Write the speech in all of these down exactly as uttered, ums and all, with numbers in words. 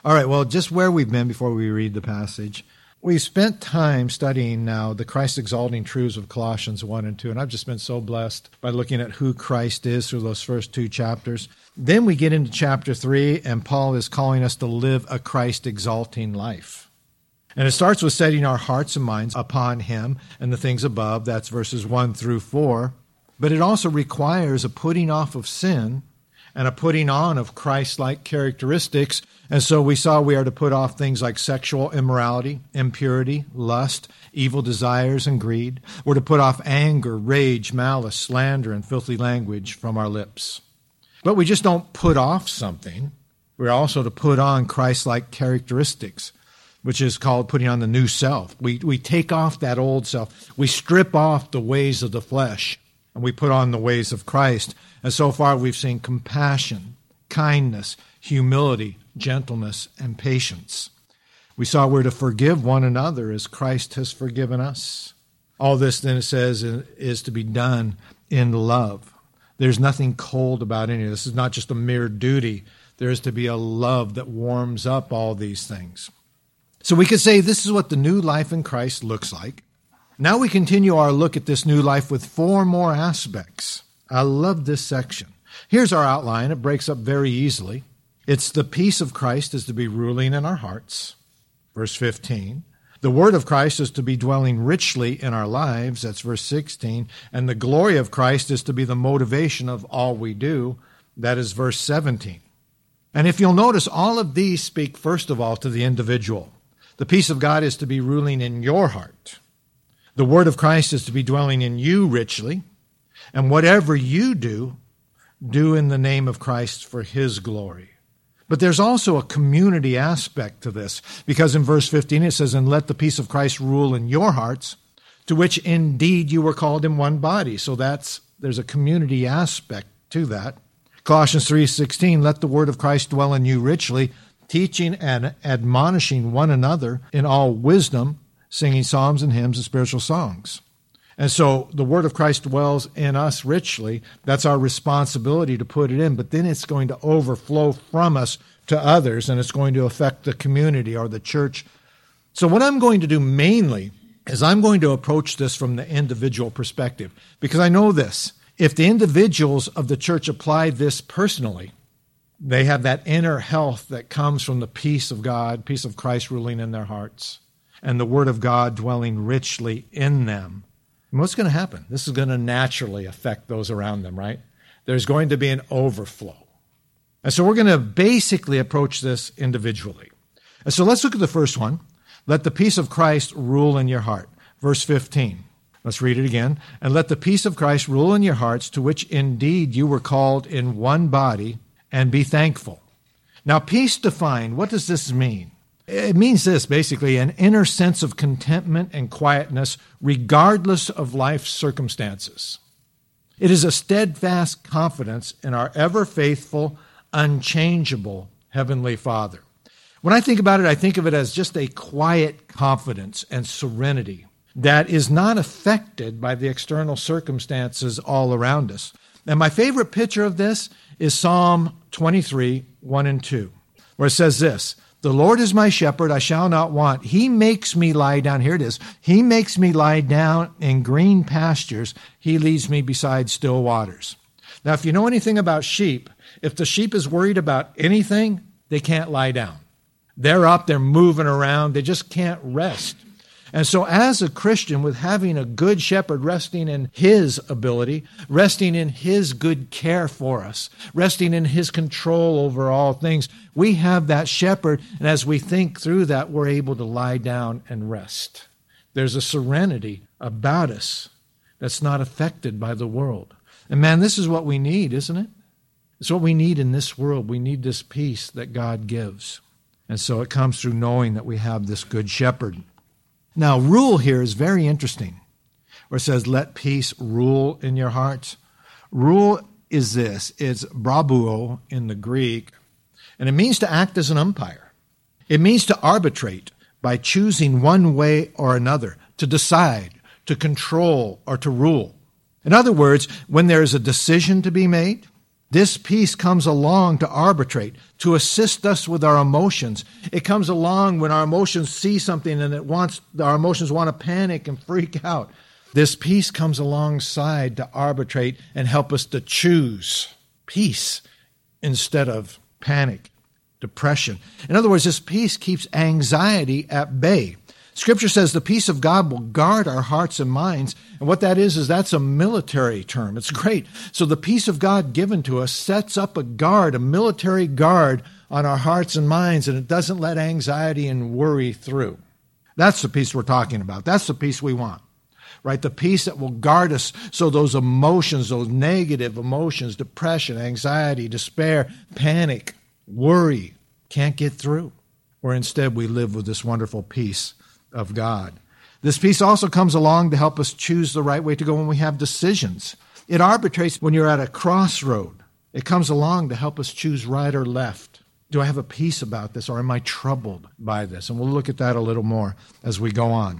All right, well, just where we've been before we read the passage. We've spent time studying now the Christ-exalting truths of Colossians one and two, and I've just been so blessed by looking at who Christ is through those first two chapters. Then we get into chapter three, and Paul is calling us to live a Christ-exalting life. And it starts with setting our hearts and minds upon him and the things above. That's verses one through four. But it also requires a putting off of sin and a putting on of Christ-like characteristics. And so we saw we are to put off things like sexual immorality, impurity, lust, evil desires, and greed. We're to put off anger, rage, malice, slander, and filthy language from our lips. But we just don't put off something. We're also to put on Christ-like characteristics, which is called putting on the new self. We, we take off that old self. We strip off the ways of the flesh, and we put on the ways of Christ. And so far we've seen compassion, kindness, humility, gentleness, and patience. We saw we're to forgive one another as Christ has forgiven us. All this, then, it says, is to be done in love. There's nothing cold about any of this. It's not just a mere duty. There is to be a love that warms up all these things. So we could say this is what the new life in Christ looks like. Now we continue our look at this new life with four more aspects. I love this section. Here's our outline. It breaks up very easily. It's the peace of Christ is to be ruling in our hearts. Verse fifteen. The word of Christ is to be dwelling richly in our lives. That's verse sixteen. And the glory of Christ is to be the motivation of all we do. That is verse seventeen. And if you'll notice, all of these speak first of all to the individual. The peace of God is to be ruling in your heart. The word of Christ is to be dwelling in you richly. And whatever you do, do in the name of Christ for his glory. But there's also a community aspect to this, because in verse fifteen it says, and let the peace of Christ rule in your hearts, to which indeed you were called in one body. So that's there's a community aspect to that. Colossians three sixteen, let the word of Christ dwell in you richly, teaching and admonishing one another in all wisdom, singing psalms and hymns and spiritual songs. And so the word of Christ dwells in us richly. That's our responsibility to put it in, but then it's going to overflow from us to others, and it's going to affect the community or the church. So what I'm going to do mainly is I'm going to approach this from the individual perspective, because I know this. If the individuals of the church apply this personally, they have that inner health that comes from the peace of God, peace of Christ ruling in their hearts, and the word of God dwelling richly in them. And what's going to happen? This is going to naturally affect those around them, right? There's going to be an overflow. And so we're going to basically approach this individually. And so let's look at the first one. Let the peace of Christ rule in your heart. Verse fifteen. Let's read it again. And let the peace of Christ rule in your hearts, to which indeed you were called in one body, and be thankful. Now, peace defined, what does this mean? It means this, basically, an inner sense of contentment and quietness regardless of life's circumstances. It is a steadfast confidence in our ever-faithful, unchangeable Heavenly Father. When I think about it, I think of it as just a quiet confidence and serenity that is not affected by the external circumstances all around us. And my favorite picture of this is Psalm twenty-three, one and two, where it says this, the Lord is my shepherd, I shall not want. He makes me lie down. Here it is. He makes me lie down in green pastures. He leads me beside still waters. Now, if you know anything about sheep, if the sheep is worried about anything, they can't lie down. They're up, they're moving around, they just can't rest. And so as a Christian, with having a good shepherd resting in his ability, resting in his good care for us, resting in his control over all things, we have that shepherd, and as we think through that, we're able to lie down and rest. There's a serenity about us that's not affected by the world. And man, this is what we need, isn't it? It's what we need in this world. We need this peace that God gives. And so it comes through knowing that we have this good shepherd. Now, rule here is very interesting, where it says, let peace rule in your hearts. Rule is this. It's brabuo in the Greek, and it means to act as an umpire. It means to arbitrate by choosing one way or another, to decide, to control, or to rule. In other words, when there is a decision to be made, This peace comes along to arbitrate, to assist us with our emotions. It comes along when our emotions see something and it wants, our emotions want to panic and freak out. This peace comes alongside to arbitrate and help us to choose peace instead of panic, depression. In other words, this peace keeps anxiety at bay. Scripture says the peace of God will guard our hearts and minds. And what that is, is that's a military term. It's great. So the peace of God given to us sets up a guard, a military guard on our hearts and minds, and it doesn't let anxiety and worry through. That's the peace we're talking about. That's the peace we want, right? The peace that will guard us so those emotions, those negative emotions, depression, anxiety, despair, panic, worry, can't get through. Or instead we live with this wonderful peace of God. This peace also comes along to help us choose the right way to go when we have decisions. It arbitrates when you're at a crossroad. It comes along to help us choose right or left. Do I have a peace about this, or am I troubled by this? And we'll look at that a little more as we go on.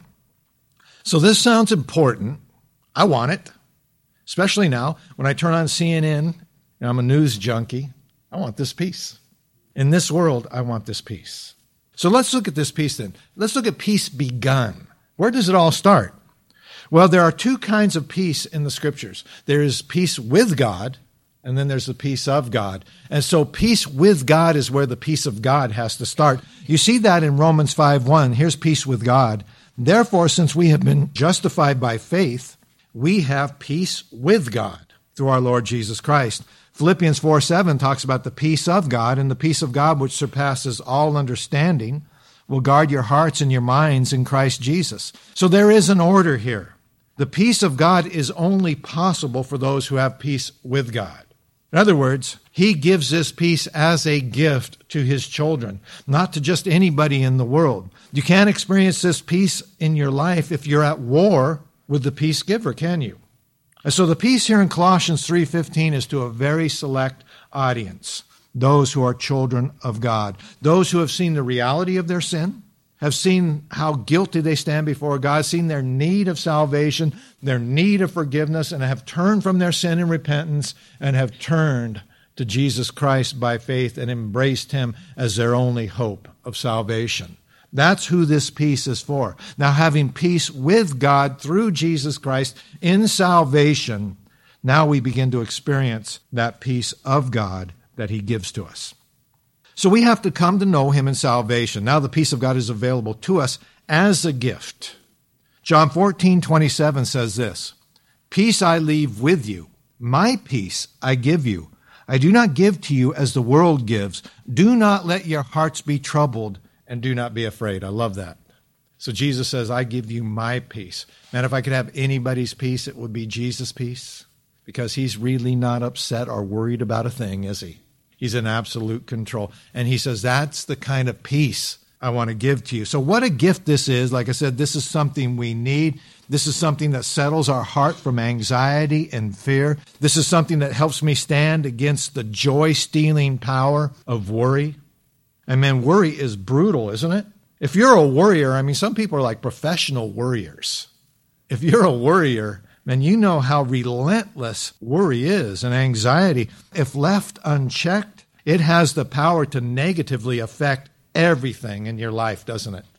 So this sounds important. I want it, especially now when I turn on C N N and I'm a news junkie. I want this peace. In this world, I want this peace. So let's look at this peace then. Let's look at peace begun. Where does it all start? Well, there are two kinds of peace in the Scriptures. There is peace with God, and then there's the peace of God. And so peace with God is where the peace of God has to start. You see that in Romans five one. Here's peace with God. Therefore, since we have been justified by faith, we have peace with God through our Lord Jesus Christ. Philippians four seven talks about the peace of God, and the peace of God which surpasses all understanding will guard your hearts and your minds in Christ Jesus. So there is an order here. The peace of God is only possible for those who have peace with God. In other words, he gives this peace as a gift to his children, not to just anybody in the world. You can't experience this peace in your life if you're at war with the peace giver, can you? And so the peace here in Colossians three fifteen is to a very select audience, those who are children of God, those who have seen the reality of their sin, have seen how guilty they stand before God, seen their need of salvation, their need of forgiveness, and have turned from their sin in repentance and have turned to Jesus Christ by faith and embraced him as their only hope of salvation. That's who this peace is for. Now, having peace with God through Jesus Christ in salvation, now we begin to experience that peace of God that he gives to us. So we have to come to know him in salvation. Now the peace of God is available to us as a gift. John fourteen twenty-seven says this, "Peace I leave with you, my peace I give you. I do not give to you as the world gives. Do not let your hearts be troubled, and do not be afraid." I love that. So Jesus says, I give you my peace. Man, if I could have anybody's peace, it would be Jesus' peace, because he's really not upset or worried about a thing, is he? He's in absolute control. And he says, that's the kind of peace I want to give to you. So what a gift this is. Like I said, this is something we need. This is something that settles our heart from anxiety and fear. This is something that helps me stand against the joy-stealing power of worry. And man, worry is brutal, isn't it? If you're a worrier, I mean, some people are like professional worriers. If you're a worrier, man, you know how relentless worry is and anxiety. If left unchecked, it has the power to negatively affect everything in your life, doesn't it?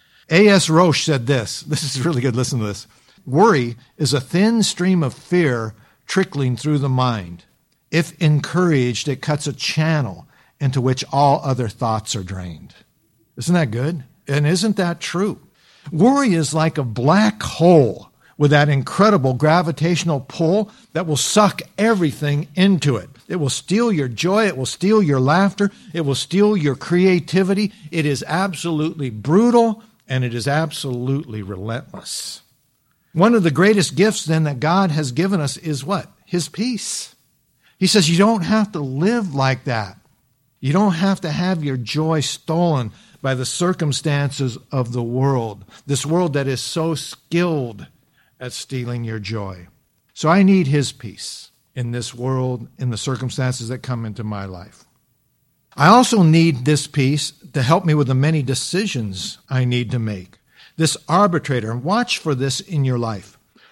A S Roche said this. This is really good. Listen to this. Worry is a thin stream of fear trickling through the mind. If encouraged, it cuts a channel into which all other thoughts are drained. Isn't that good? And isn't that true? Worry is like a black hole with that incredible gravitational pull that will suck everything into it. It will steal your joy. It will steal your laughter. It will steal your creativity. It is absolutely brutal, and it is absolutely relentless. One of the greatest gifts then that God has given us is what? His peace. He says you don't have to live like that. You don't have to have your joy stolen by the circumstances of the world, this world that is so skilled at stealing your joy. So I need his peace in this world, in the circumstances that come into my life. I also need this peace to help me with the many decisions I need to make. This arbitrator, and watch for this in your life.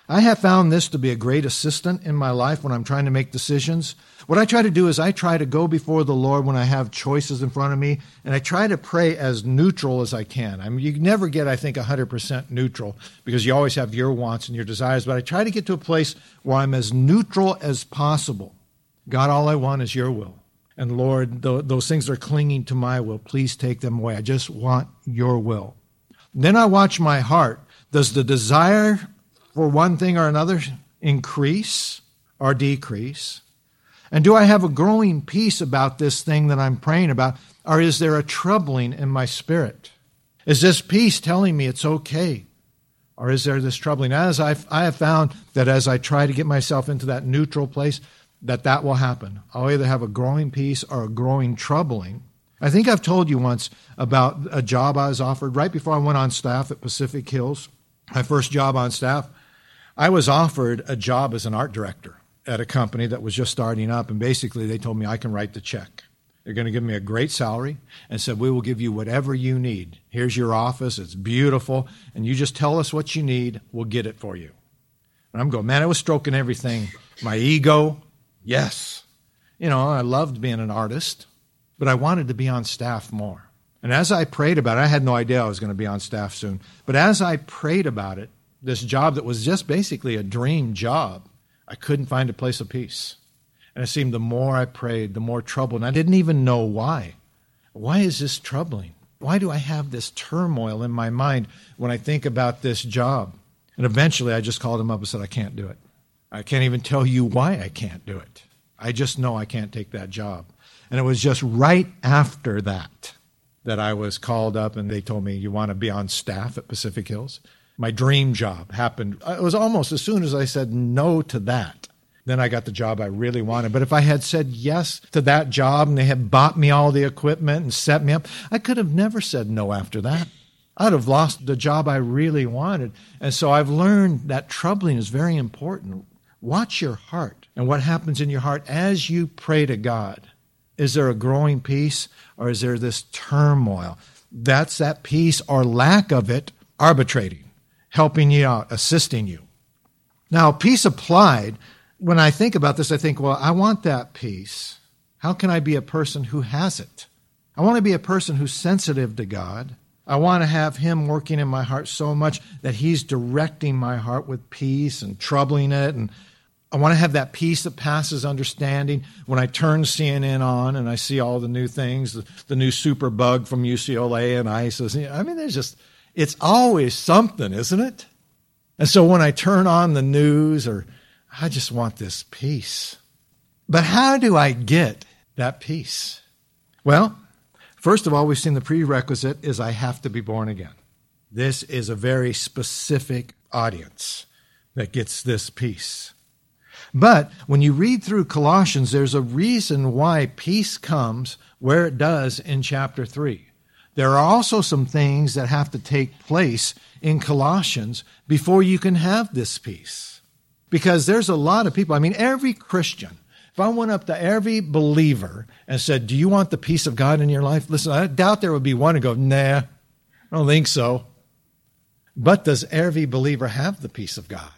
I have found this to be a great assistant in my life when I'm trying to make decisions. What I try to do is I try to go before the Lord when I have choices in front of me, and I try to pray as neutral as I can. I mean, you never get, I think, one hundred percent neutral because you always have your wants and your desires, but I try to get to a place where I'm as neutral as possible. God, all I want is your will. And Lord, th- those things that are clinging to my will, please take them away. I just want your will. Then I watch my heart. Does the desire for one thing or another increase or decrease? And do I have a growing peace about this thing that I'm praying about? Or is there a troubling in my spirit? Is this peace telling me it's okay? Or is there this troubling? As I've, I have found that as I try to get myself into that neutral place, that that will happen. I'll either have a growing peace or a growing troubling. I think I've told you once about a job I was offered right before I went on staff at Pacific Hills. My first job on staff, I was offered a job as an art director at a company that was just starting up, and basically they told me I can write the check. They're going to give me a great salary and said, we will give you whatever you need. Here's your office. It's beautiful, and you just tell us what you need. We'll get it for you. And I'm going, man, I was stroking everything. My ego, yes. You know, I loved being an artist, but I wanted to be on staff more. And as I prayed about it, I had no idea I was going to be on staff soon, but as I prayed about it, this job that was just basically a dream job, I couldn't find a place of peace. And it seemed the more I prayed, the more trouble. And I didn't even know why. Why is this troubling? Why do I have this turmoil in my mind when I think about this job? And eventually I just called him up and said, I can't do it. I can't even tell you why I can't do it. I just know I can't take that job. And it was just right after that that I was called up and they told me, you want to be on staff at Pacific Hills? My dream job happened. It was almost as soon as I said no to that, then I got the job I really wanted. But if I had said yes to that job and they had bought me all the equipment and set me up, I could have never said no after that. I'd have lost the job I really wanted. And so I've learned that troubling is very important. Watch your heart and what happens in your heart as you pray to God. Is there a growing peace or is there this turmoil? That's that peace or lack of it arbitrating, helping you out, assisting you. Now, peace applied, when I think about this, I think, well, I want that peace. How can I be a person who has it? I want to be a person who's sensitive to God. I want to have him working in my heart so much that he's directing my heart with peace and troubling it. And I want to have that peace that passes understanding. When I turn C N N on and I see all the new things, the, the new super bug from U C L A and ISIS, I mean, there's just, it's always something, isn't it? And so when I turn on the news, or I just want this peace. But how do I get that peace? Well, first of all, we've seen the prerequisite is I have to be born again. This is a very specific audience that gets this peace. But when you read through Colossians, there's a reason why peace comes where it does in chapter three. There are also some things that have to take place in Colossians before you can have this peace. Because there's a lot of people, I mean, every Christian, if I went up to every believer and said, do you want the peace of God in your life? Listen, I doubt there would be one who go, nah, I don't think so. But does every believer have the peace of God?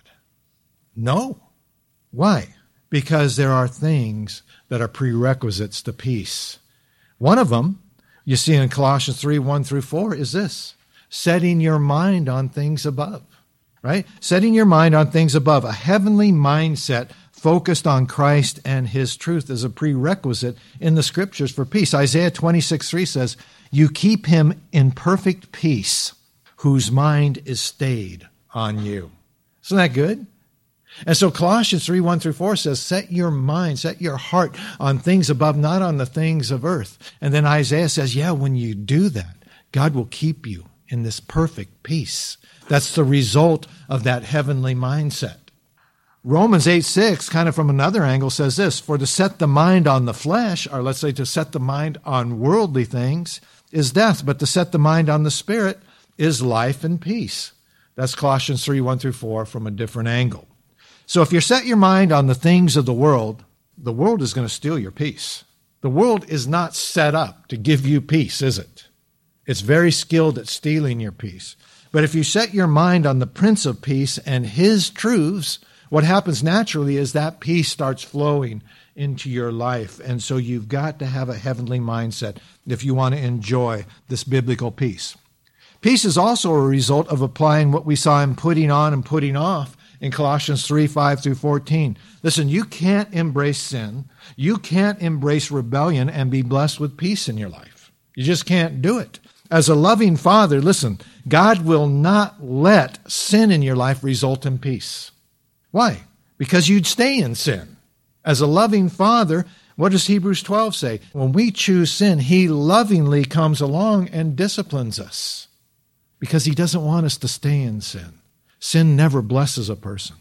No. Why? Because there are things that are prerequisites to peace. One of them, you see in Colossians three, one through four, is this: setting your mind on things above, right? Setting your mind on things above. A heavenly mindset focused on Christ and his truth is a prerequisite in the scriptures for peace. Isaiah twenty-six, three says, you keep him in perfect peace, whose mind is stayed on you. Isn't that good? And so Colossians three, one through four says, set your mind, set your heart on things above, not on the things of earth. And then Isaiah says, yeah, when you do that, God will keep you in this perfect peace. That's the result of that heavenly mindset. Romans eight, six, kind of from another angle, says this: for to set the mind on the flesh, or let's say to set the mind on worldly things, is death, but to set the mind on the Spirit is life and peace. That's Colossians three, one through four from a different angle. So if you set your mind on the things of the world, the world is going to steal your peace. The world is not set up to give you peace, is it? It's very skilled at stealing your peace. But if you set your mind on the Prince of Peace and his truths, what happens naturally is that peace starts flowing into your life. And so you've got to have a heavenly mindset if you want to enjoy this biblical peace. Peace is also a result of applying what we saw in putting on and putting off in Colossians three, five through fourteen. Listen, you can't embrace sin. You can't embrace rebellion and be blessed with peace in your life. You just can't do it. As a loving Father, listen, God will not let sin in your life result in peace. Why? Because you'd stay in sin. As a loving Father, what does Hebrews twelve say? When we choose sin, he lovingly comes along and disciplines us because he doesn't want us to stay in sin. Sin never blesses a person.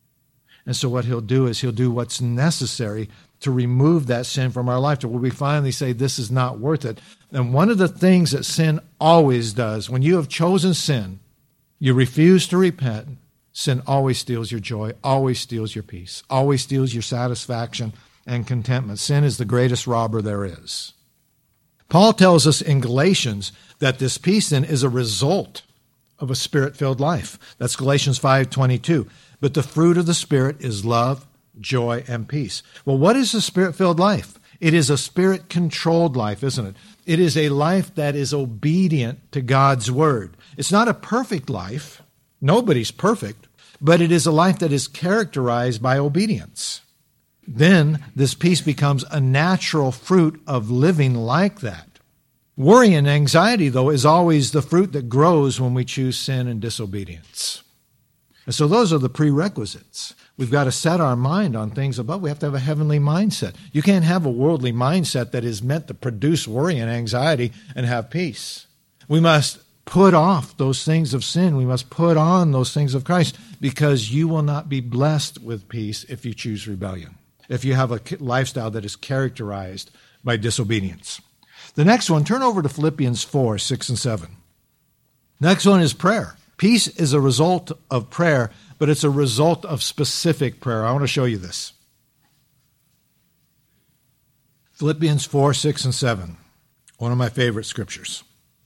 And so what he'll do is he'll do what's necessary to remove that sin from our life to where we finally say, this is not worth it. And one of the things that sin always does, when you have chosen sin, you refuse to repent, sin always steals your joy, always steals your peace, always steals your satisfaction and contentment. Sin is the greatest robber there is. Paul tells us in Galatians that this peace then is a result of a Spirit-filled life. That's Galatians five twenty-two. But the fruit of the Spirit is love, joy, and peace. Well, what is a Spirit-filled life? It is a Spirit-controlled life, isn't it? It is a life that is obedient to God's Word. It's not a perfect life. Nobody's perfect. But it is a life that is characterized by obedience. Then this peace becomes a natural fruit of living like that. Worry and anxiety, though, is always the fruit that grows when we choose sin and disobedience. And so those are the prerequisites. We've got to set our mind on things above. We have to have a heavenly mindset. You can't have a worldly mindset that is meant to produce worry and anxiety and have peace. We must put off those things of sin. We must put on those things of Christ, because you will not be blessed with peace if you choose rebellion, if you have a lifestyle that is characterized by disobedience. The next one, turn over to Philippians four, six and seven. Next one is prayer. Peace is a result of prayer, but it's a result of specific prayer. I want to show you this. Philippians four, six and seven, one of my favorite scriptures,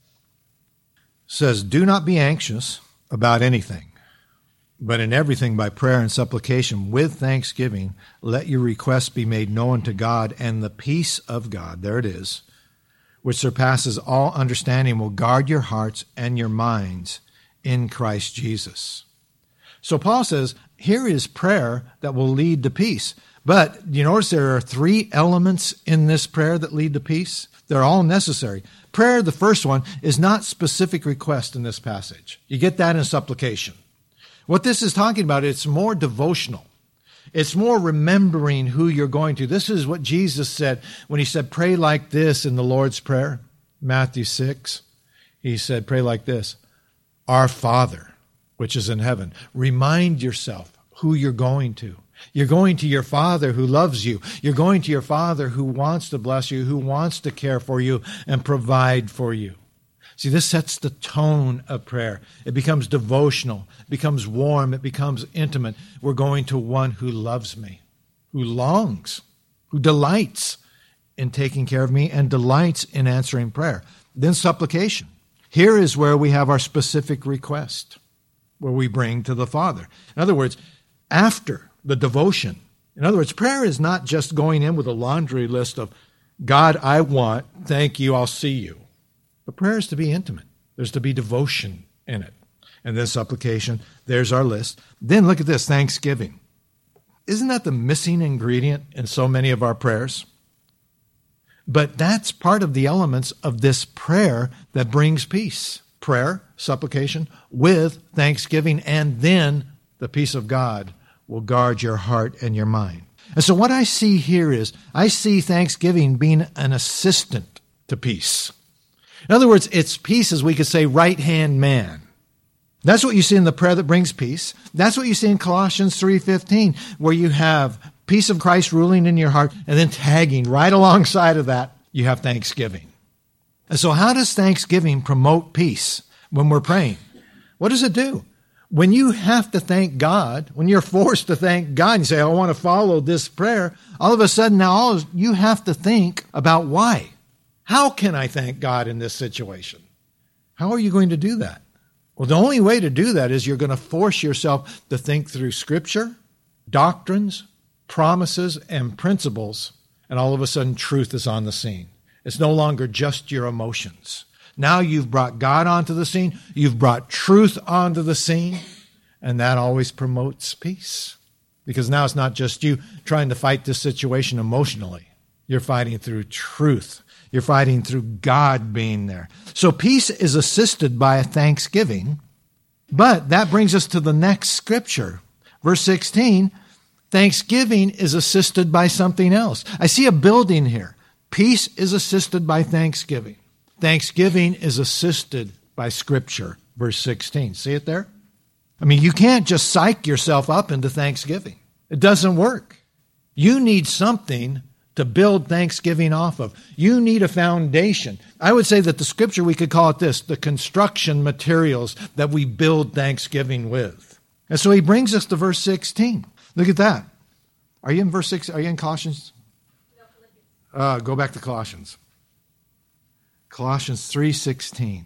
says, do not be anxious about anything, but in everything by prayer and supplication with thanksgiving, let your requests be made known to God, and the peace of God, there it is, which surpasses all understanding, will guard your hearts and your minds in Christ Jesus. So Paul says, here is prayer that will lead to peace. But you notice there are three elements in this prayer that lead to peace. They're all necessary. Prayer, the first one, is not specific request in this passage. You get that in supplication. What this is talking about, it's more devotional. It's more remembering who you're going to. This is what Jesus said when he said, pray like this in the Lord's Prayer, Matthew six. He said, pray like this, Our Father, which is in heaven. Remind yourself who you're going to. You're going to your Father who loves you. You're going to your Father who wants to bless you, who wants to care for you and provide for you. See, this sets the tone of prayer. It becomes devotional. It becomes warm. It becomes intimate. We're going to one who loves me, who longs, who delights in taking care of me and delights in answering prayer. Then supplication. Here is where we have our specific request, where we bring to the Father. In other words, after the devotion. In other words, prayer is not just going in with a laundry list of, God, I want, thank you, I'll see you. But prayer is to be intimate. There's to be devotion in it. And then supplication, there's our list. Then look at this, thanksgiving. Isn't that the missing ingredient in so many of our prayers? But that's part of the elements of this prayer that brings peace. Prayer, supplication, with thanksgiving, and then the peace of God will guard your heart and your mind. And so what I see here is, I see thanksgiving being an assistant to peace. In other words, it's peace, as we could say, right-hand man. That's what you see in the prayer that brings peace. That's what you see in Colossians three fifteen, where you have peace of Christ ruling in your heart, and then tagging right alongside of that, you have thanksgiving. And so how does thanksgiving promote peace when we're praying? What does it do? When you have to thank God, when you're forced to thank God, and you say, I want to follow this prayer, all of a sudden now all of, you have to think about why. How can I thank God in this situation? How are you going to do that? Well, the only way to do that is you're going to force yourself to think through Scripture, doctrines, promises, and principles, and all of a sudden truth is on the scene. It's no longer just your emotions. Now you've brought God onto the scene, you've brought truth onto the scene, and that always promotes peace. Because now it's not just you trying to fight this situation emotionally. You're fighting through truth. You're fighting through God being there. So peace is assisted by a thanksgiving. But that brings us to the next scripture. Verse sixteen, thanksgiving is assisted by something else. I see a building here. Peace is assisted by thanksgiving. Thanksgiving is assisted by Scripture. Verse sixteen. See it there? I mean, you can't just psych yourself up into thanksgiving. It doesn't work. You need something to build thanksgiving off of. You need a foundation. I would say that the Scripture, we could call it this, the construction materials that we build thanksgiving with. And so he brings us to verse sixteen. Look at that. Are you in verse six? Are you in Colossians? Uh, go back to Colossians. Colossians three sixteen.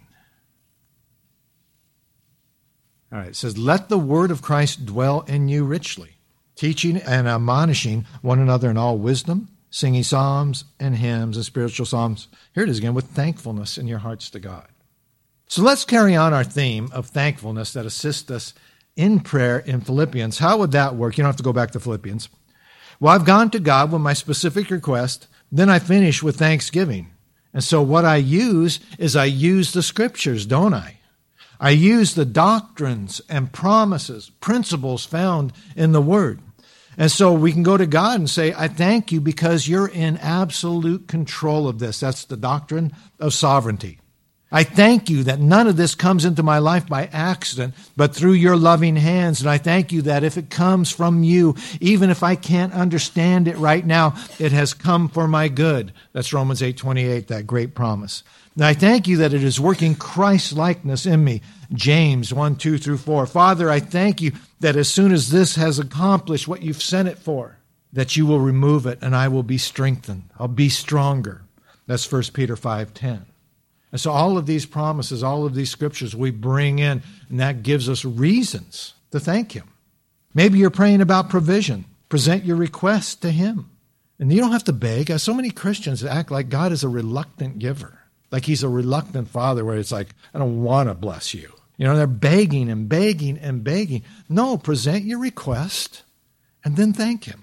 All right, it says, let the word of Christ dwell in you richly, teaching and admonishing one another in all wisdom, singing psalms and hymns and spiritual psalms. Here it is again, with thankfulness in your hearts to God. So let's carry on our theme of thankfulness that assists us in prayer in Philippians. How would that work? You don't have to go back to Philippians. Well, I've gone to God with my specific request. Then I finish with thanksgiving. And so what I use is I use the Scriptures, don't I? I use the doctrines and promises, principles found in the Word. And so we can go to God and say, I thank you because you're in absolute control of this. That's the doctrine of sovereignty. I thank you that none of this comes into my life by accident, but through your loving hands. And I thank you that if it comes from you, even if I can't understand it right now, it has come for my good. That's Romans eight twenty-eight, that great promise. And I thank you that it is working Christ-likeness in me. James one, two through four. Father, I thank you that as soon as this has accomplished what you've sent it for, that you will remove it and I will be strengthened. I'll be stronger. That's First Peter five ten. And so all of these promises, all of these scriptures we bring in, and that gives us reasons to thank him. Maybe you're praying about provision. Present your request to him. And you don't have to beg. So many Christians act like God is a reluctant giver, like he's a reluctant father where it's like, I don't want to bless you. You know, they're begging and begging and begging. No, present your request and then thank him.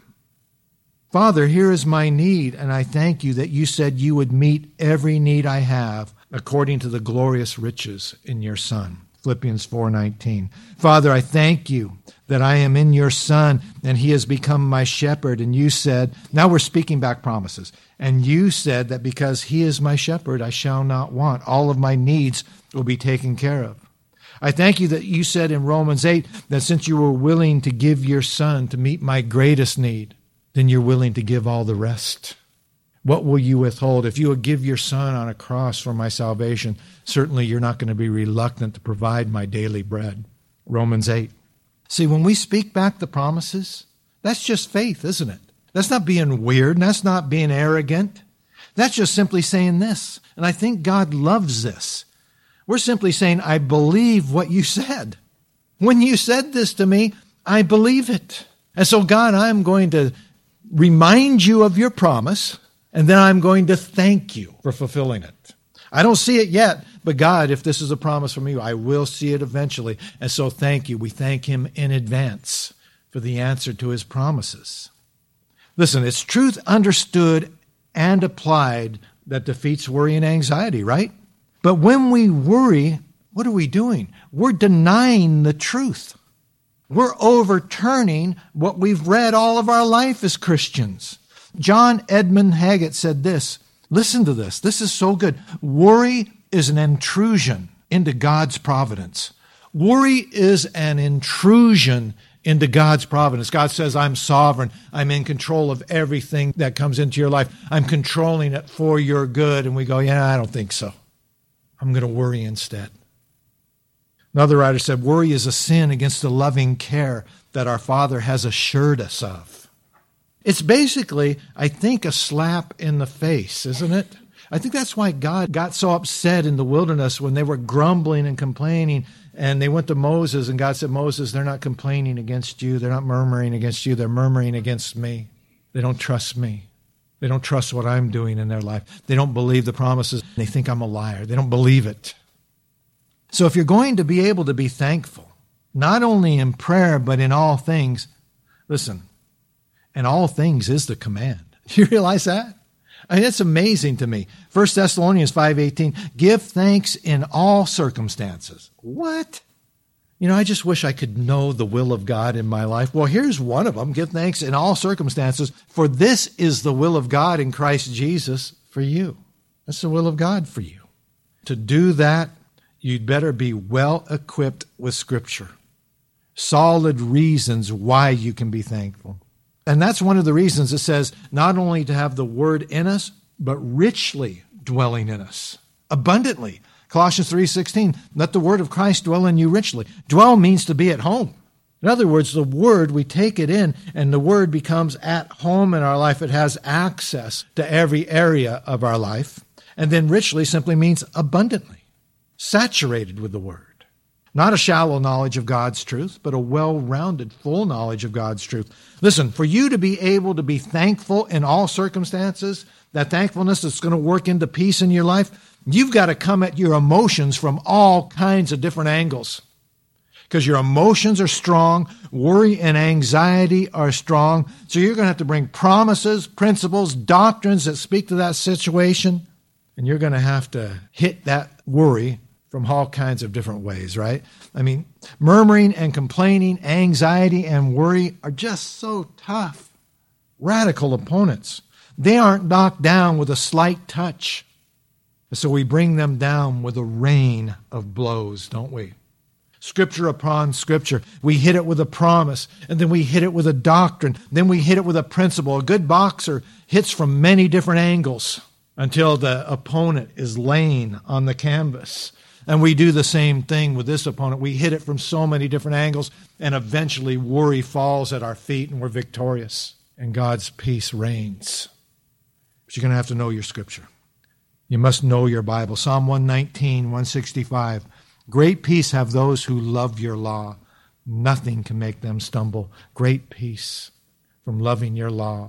Father, here is my need, and I thank you that you said you would meet every need I have according to the glorious riches in your Son. Philippians four nineteen. Father, I thank you that I am in your Son, and he has become my shepherd. And you said, now we're speaking back promises, and you said that because he is my shepherd, I shall not want. All of my needs will be taken care of. I thank you that you said in Romans eight that since you were willing to give your Son to meet my greatest need, then you're willing to give all the rest. What will you withhold? If you would give your Son on a cross for my salvation, certainly you're not going to be reluctant to provide my daily bread. Romans eight. See, when we speak back the promises, that's just faith, isn't it? That's not being weird, and that's not being arrogant. That's just simply saying this. And I think God loves this. We're simply saying, I believe what you said. When you said this to me, I believe it. And so, God, I'm going to remind you of your promise, and then I'm going to thank you for fulfilling it. I don't see it yet, but God, if this is a promise from you, I will see it eventually. And so thank you. We thank him in advance for the answer to his promises. Listen, it's truth understood and applied that defeats worry and anxiety, right? But when we worry, what are we doing? We're denying the truth. We're overturning what we've read all of our life as Christians. John Edmund Haggett said this. Listen to this. This is so good. Worry is an intrusion into God's providence. Worry is an intrusion into God's providence. God says, I'm sovereign. I'm in control of everything that comes into your life. I'm controlling it for your good. And we go, yeah, I don't think so. I'm going to worry instead. Another writer said, worry is a sin against the loving care that our Father has assured us of. It's basically, I think, a slap in the face, isn't it? I think that's why God got so upset in the wilderness when they were grumbling and complaining. And they went to Moses, and God said, Moses, they're not complaining against you. They're not murmuring against you. They're murmuring against me. They don't trust me. They don't trust what I'm doing in their life. They don't believe the promises. They think I'm a liar. They don't believe it. So if you're going to be able to be thankful, not only in prayer, but in all things, listen, and all things is the command. Do you realize that? I mean, it's amazing to me. First Thessalonians five eighteen, give thanks in all circumstances. What? You know, I just wish I could know the will of God in my life. Well, here's one of them. Give thanks in all circumstances, for this is the will of God in Christ Jesus for you. That's the will of God for you. To do that, you'd better be well equipped with Scripture. Solid reasons why you can be thankful. And that's one of the reasons it says not only to have the Word in us, but richly dwelling in us, abundantly. Colossians three sixteen, let the Word of Christ dwell in you richly. Dwell means to be at home. In other words, the Word, we take it in, and the Word becomes at home in our life. It has access to every area of our life. And then richly simply means abundantly, saturated with the Word. Not a shallow knowledge of God's truth, but a well-rounded, full knowledge of God's truth. Listen, for you to be able to be thankful in all circumstances, that thankfulness that's going to work into peace in your life, you've got to come at your emotions from all kinds of different angles. Because your emotions are strong, worry and anxiety are strong, so you're going to have to bring promises, principles, doctrines that speak to that situation, and you're going to have to hit that worry from all kinds of different ways, right? I mean, murmuring and complaining, anxiety and worry are just so tough. Radical opponents. They aren't knocked down with a slight touch. So we bring them down with a rain of blows, don't we? Scripture upon Scripture. We hit it with a promise, and then we hit it with a doctrine. Then we hit it with a principle. A good boxer hits from many different angles until the opponent is laying on the canvas. And we do the same thing with this opponent. We hit it from so many different angles, and eventually worry falls at our feet, and we're victorious, and God's peace reigns. But you're going to have to know your Scripture. You must know your Bible. Psalm one nineteen, one sixty-five. Great peace have those who love your law. Nothing can make them stumble. Great peace from loving your law,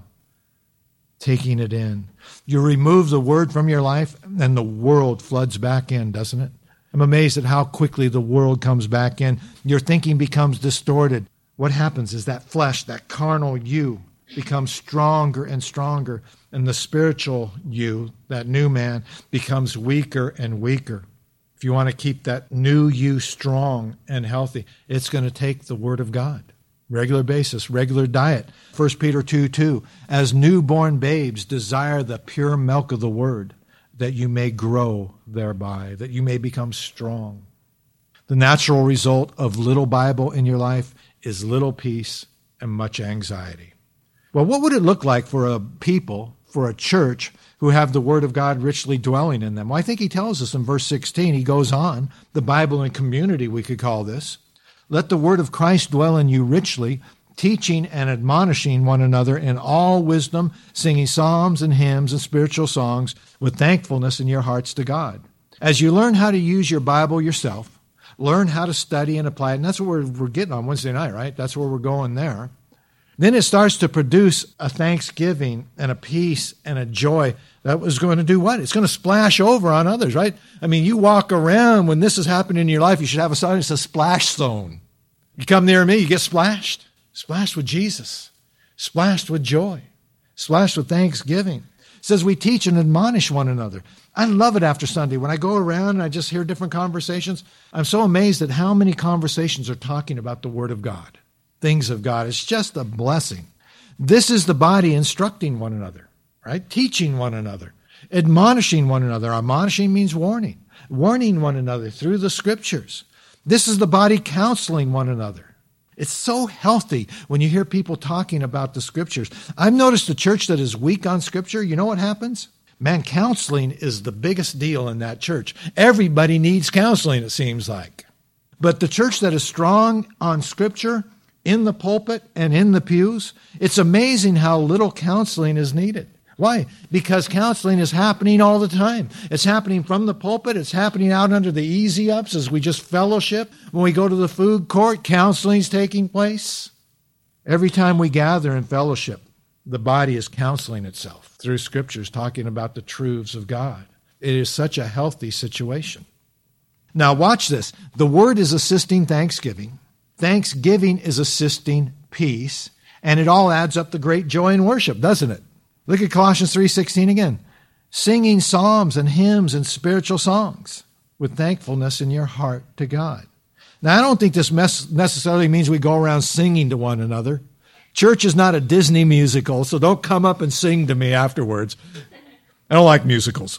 taking it in. You remove the Word from your life, and the world floods back in, doesn't it? I'm amazed at how quickly the world comes back in. Your thinking becomes distorted. What happens is that flesh, that carnal you, becomes stronger and stronger, and the spiritual you, that new man, becomes weaker and weaker. If you want to keep that new you strong and healthy, it's going to take the Word of God. Regular basis, regular diet. First Peter two two, as newborn babes desire the pure milk of the Word, that you may grow thereby, that you may become strong. The natural result of little Bible in your life is little peace and much anxiety. Well, what would it look like for a people, for a church, who have the Word of God richly dwelling in them? Well, I think he tells us in verse sixteen, he goes on, the Bible and community we could call this. Let the Word of Christ dwell in you richly, teaching and admonishing one another in all wisdom, singing psalms and hymns and spiritual songs with thankfulness in your hearts to God. As you learn how to use your Bible yourself, learn how to study and apply it, and that's what we're, we're getting on Wednesday night, right? That's where we're going there. Then it starts to produce a thanksgiving and a peace and a joy that was going to do what? It's going to splash over on others, right? I mean, you walk around when this is happening in your life, you should have a sign that says splash zone. You come near me, you get splashed. Splashed with Jesus, splashed with joy, splashed with thanksgiving. It says we teach and admonish one another. I love it after Sunday. When I go around and I just hear different conversations, I'm so amazed at how many conversations are talking about the Word of God, things of God. It's just a blessing. This is the body instructing one another, right? Teaching one another, admonishing one another. Admonishing means warning, warning one another through the Scriptures. This is the body counseling one another. It's so healthy when you hear people talking about the Scriptures. I've noticed a church that is weak on Scripture, you know what happens? Man, counseling is the biggest deal in that church. Everybody needs counseling, it seems like. But the church that is strong on Scripture, in the pulpit and in the pews, it's amazing how little counseling is needed. Why? Because counseling is happening all the time. It's happening from the pulpit. It's happening out under the easy ups as we just fellowship. When we go to the food court, counseling is taking place. Every time we gather in fellowship, the body is counseling itself through scriptures talking about the truths of God. It is such a healthy situation. Now watch this. The word is assisting thanksgiving. Thanksgiving is assisting peace. And it all adds up to great joy in worship, doesn't it? Look at Colossians three sixteen again. Singing psalms and hymns and spiritual songs with thankfulness in your heart to God. Now, I don't think this necessarily means we go around singing to one another. Church is not a Disney musical, so don't come up and sing to me afterwards. I don't like musicals.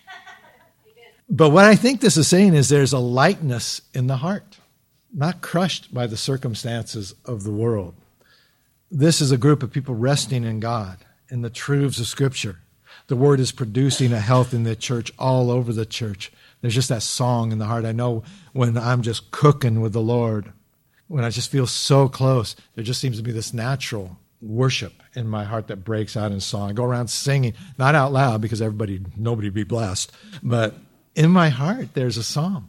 But what I think this is saying is there's a lightness in the heart, not crushed by the circumstances of the world. This is a group of people resting in God, in the truths of Scripture. The Word is producing a health in the church, all over the church. There's just that song in the heart. I know when I'm just cooking with the Lord, when I just feel so close, there just seems to be this natural worship in my heart that breaks out in song. I go around singing, not out loud because everybody, nobody be blessed, but in my heart there's a song.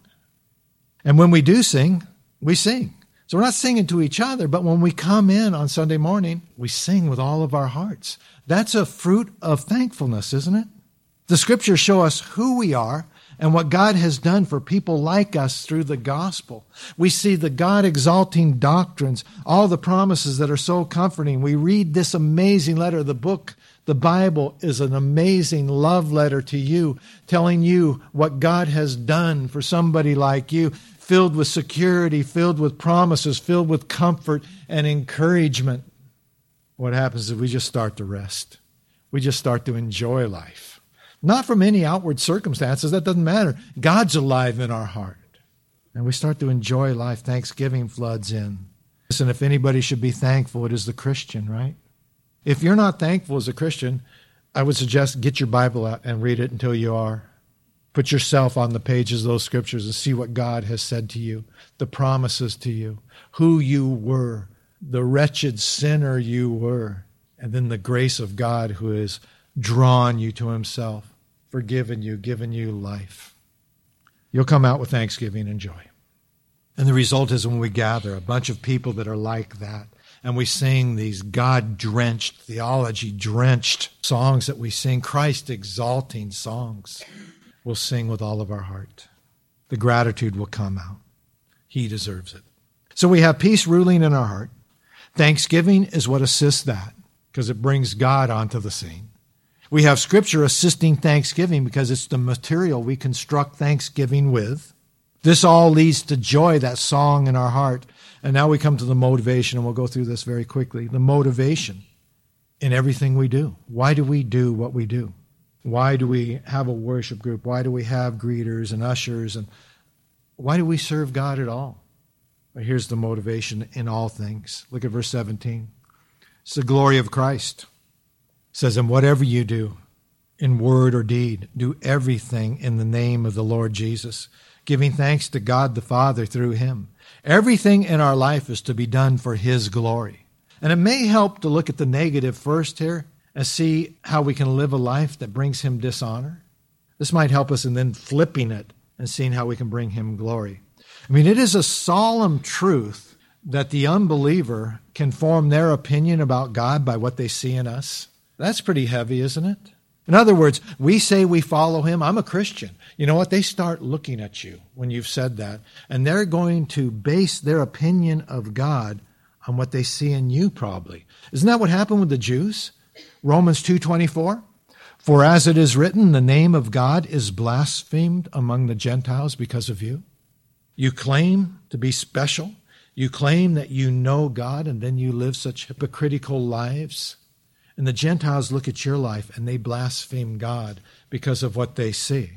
And when we do sing, we sing. So we're not singing to each other, but when we come in on Sunday morning, we sing with all of our hearts. That's a fruit of thankfulness, isn't it? The Scriptures show us who we are and what God has done for people like us through the gospel. We see the God-exalting doctrines, all the promises that are so comforting. We read this amazing letter. The book, the Bible, is an amazing love letter to you, telling you what God has done for somebody like you, filled with security, filled with promises, filled with comfort and encouragement. What happens is we just start to rest. We just start to enjoy life. Not from any outward circumstances. That doesn't matter. God's alive in our heart. And we start to enjoy life. Thanksgiving floods in. Listen, if anybody should be thankful, it is the Christian, right? If you're not thankful as a Christian, I would suggest get your Bible out and read it until you are. Put yourself on the pages of those scriptures and see what God has said to you, the promises to you, who you were, the wretched sinner you were, and then the grace of God who has drawn you to himself, forgiven you, given you life. You'll come out with thanksgiving and joy. And the result is when we gather a bunch of people that are like that, and we sing these God-drenched, theology-drenched songs that we sing, Christ-exalting songs, we'll sing with all of our heart. The gratitude will come out. He deserves it. So we have peace ruling in our heart. Thanksgiving is what assists that because it brings God onto the scene. We have Scripture assisting thanksgiving because it's the material we construct thanksgiving with. This all leads to joy, that song in our heart. And now we come to the motivation, and we'll go through this very quickly. The motivation in everything we do. Why do we do what we do? Why do we have a worship group? Why do we have greeters and ushers? And why do we serve God at all? Well, here's the motivation in all things. Look at verse seventeen. It's the glory of Christ. It says, and whatever you do, in word or deed, do everything in the name of the Lord Jesus, giving thanks to God the Father through him. Everything in our life is to be done for his glory. And it may help to look at the negative first here and see how we can live a life that brings him dishonor. This might help us in then flipping it and seeing how we can bring him glory. I mean, it is a solemn truth that the unbeliever can form their opinion about God by what they see in us. That's pretty heavy, isn't it? In other words, we say we follow him. I'm a Christian. You know what? They start looking at you when you've said that, and they're going to base their opinion of God on what they see in you probably. Isn't that what happened with the Jews? Romans two twenty-four. For as it is written, the name of God is blasphemed among the Gentiles because of you. You claim to be special. You claim that you know God, and then you live such hypocritical lives. And the Gentiles look at your life and they blaspheme God because of what they see.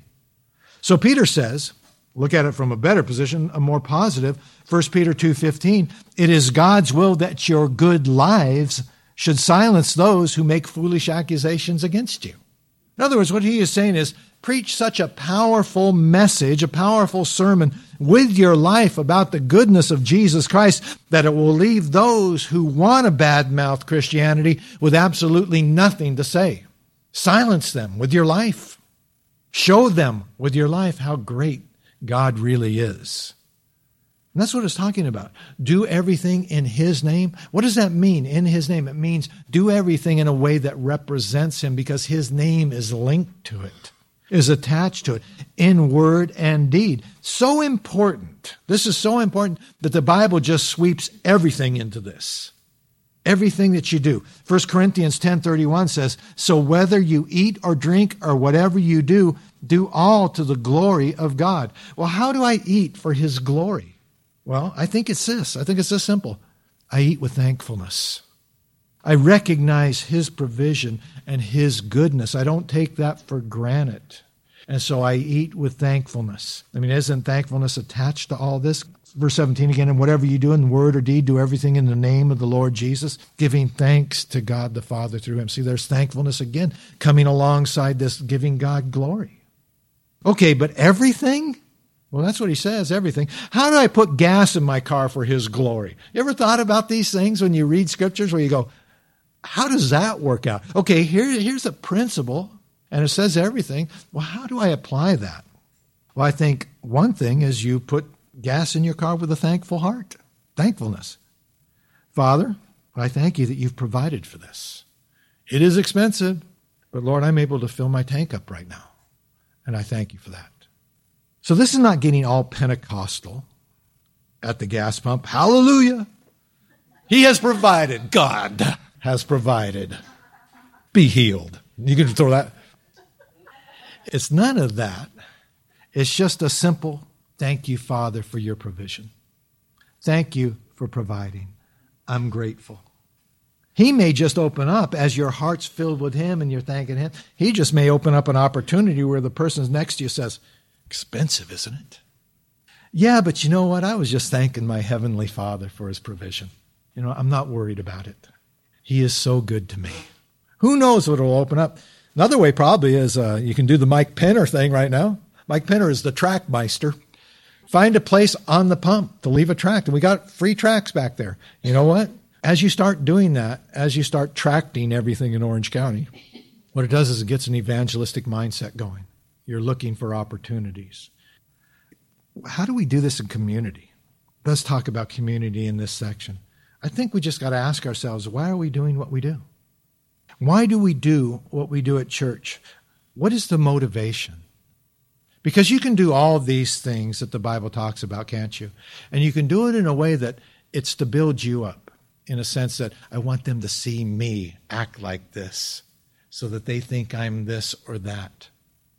So Peter says, look at it from a better position, a more positive, First Peter two fifteen, it is God's will that your good lives should silence those who make foolish accusations against you. In other words, what he is saying is, preach such a powerful message, a powerful sermon with your life about the goodness of Jesus Christ that it will leave those who want to badmouth Christianity with absolutely nothing to say. Silence them with your life. Show them with your life how great God really is. And that's what it's talking about. Do everything in His name. What does that mean, in His name? It means do everything in a way that represents Him because His name is linked to it, is attached to it, in word and deed. So important. This is so important that the Bible just sweeps everything into this. Everything that you do. First Corinthians ten thirty-one says, so whether you eat or drink or whatever you do, do all to the glory of God. Well, how do I eat for His glory? Well, I think it's this. I think it's this simple. I eat with thankfulness. I recognize His provision and His goodness. I don't take that for granted. And so I eat with thankfulness. I mean, isn't thankfulness attached to all this? Verse seventeen again, and whatever you do in word or deed, do everything in the name of the Lord Jesus, giving thanks to God the Father through Him. See, there's thankfulness again coming alongside this giving God glory. Okay, but everything? Well, that's what he says, everything. How do I put gas in my car for His glory? You ever thought about these things when you read scriptures where you go, how does that work out? Okay, here, here's a principle, and it says everything. Well, how do I apply that? Well, I think one thing is you put gas in your car with a thankful heart. Thankfulness. Father, I thank You that You've provided for this. It is expensive, but Lord, I'm able to fill my tank up right now. And I thank You for that. So this is not getting all Pentecostal at the gas pump. Hallelujah. He has provided. God has provided. Be healed. You can throw that. It's none of that. It's just a simple thank You, Father, for Your provision. Thank You for providing. I'm grateful. He may just open up as your heart's filled with Him and you're thanking Him. He just may open up an opportunity where the person next to you says, expensive, isn't it? Yeah, but you know what? I was just thanking my Heavenly Father for His provision. You know, I'm not worried about it. He is so good to me. Who knows what will open up? Another way probably is uh, you can do the Mike Penner thing right now. Mike Penner is the track meister. Find a place on the pump to leave a tract. And we got free tracts back there. You know what? As you start doing that, as you start tracting everything in Orange County, what it does is it gets an evangelistic mindset going. You're looking for opportunities. How do we do this in community? Let's talk about community in this section. I think we just got to ask ourselves, why are we doing what we do? Why do we do what we do at church? What is the motivation? Because you can do all of these things that the Bible talks about, can't you? And you can do it in a way that it's to build you up, in a sense that I want them to see me act like this so that they think I'm this or that.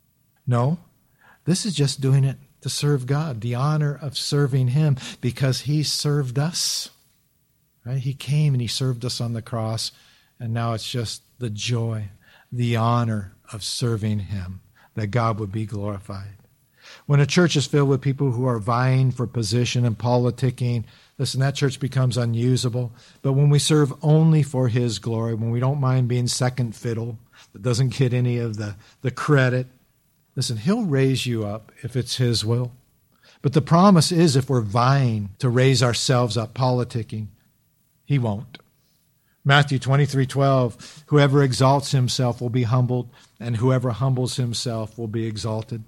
No, this is just doing it to serve God, the honor of serving Him because He served us. Right? He came and He served us on the cross, and now it's just the joy, the honor of serving Him, that God would be glorified. When a church is filled with people who are vying for position and politicking, listen, that church becomes unusable. But when we serve only for His glory, when we don't mind being second fiddle, that doesn't get any of the, the credit, listen, He'll raise you up if it's His will. But the promise is if we're vying to raise ourselves up politicking, He won't. Matthew twenty-three twelve, whoever exalts himself will be humbled, and whoever humbles himself will be exalted.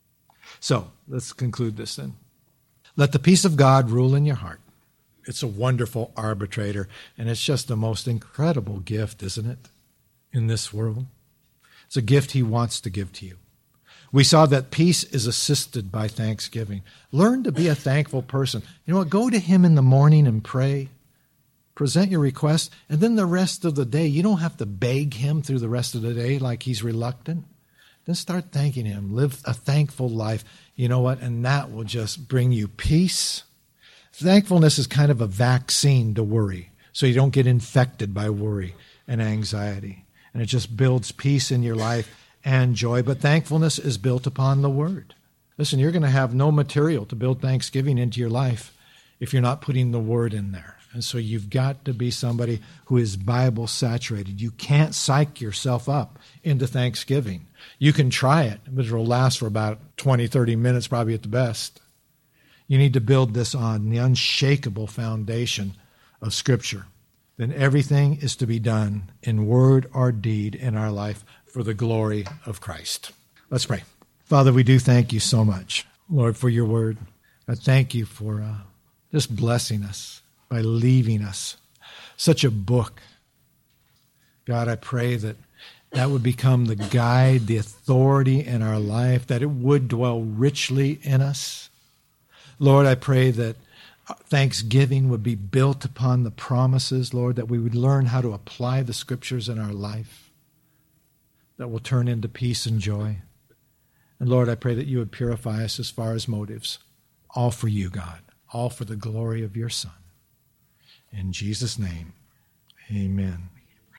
So, let's conclude this then. Let the peace of God rule in your heart. It's a wonderful arbitrator, and it's just the most incredible gift, isn't it, in this world? It's a gift He wants to give to you. We saw that peace is assisted by thanksgiving. Learn to be a thankful person. You know what? Go to Him in the morning and pray. Present your request, and then the rest of the day, you don't have to beg Him through the rest of the day like He's reluctant. Then start thanking Him. Live a thankful life. You know what? And that will just bring you peace. Thankfulness is kind of a vaccine to worry, so you don't get infected by worry and anxiety. And it just builds peace in your life and joy. But thankfulness is built upon the Word. Listen, you're going to have no material to build thanksgiving into your life if you're not putting the Word in there. And so you've got to be somebody who is Bible saturated. You can't psych yourself up into thanksgiving. You can try it, but it'll last for about twenty, thirty minutes, probably at the best. You need to build this on the unshakable foundation of Scripture. Then everything is to be done in word or deed in our life for for the glory of Christ. Let's pray. Father, we do thank you so much, Lord, for your word. I thank you for uh, just blessing us by leaving us such a book. God, I pray that that would become the guide, the authority in our life, that it would dwell richly in us. Lord, I pray that thanksgiving would be built upon the promises, Lord, that we would learn how to apply the scriptures in our life that will turn into peace and joy. And Lord, I pray that you would purify us as far as motives, all for you, God, all for the glory of your Son. In Jesus' name, amen.